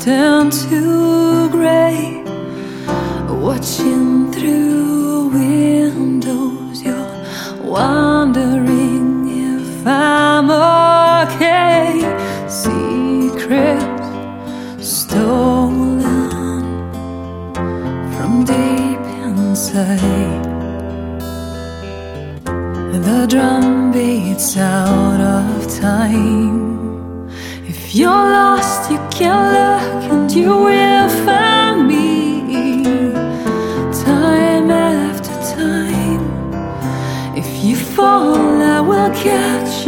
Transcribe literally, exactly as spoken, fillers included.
turn to gray. Watching through windows, you're wondering if I'm okay. Secrets stolen from deep inside. The drum beats out of time. If you're lost, you can look and you will find me, time after time. If you fall, I will catch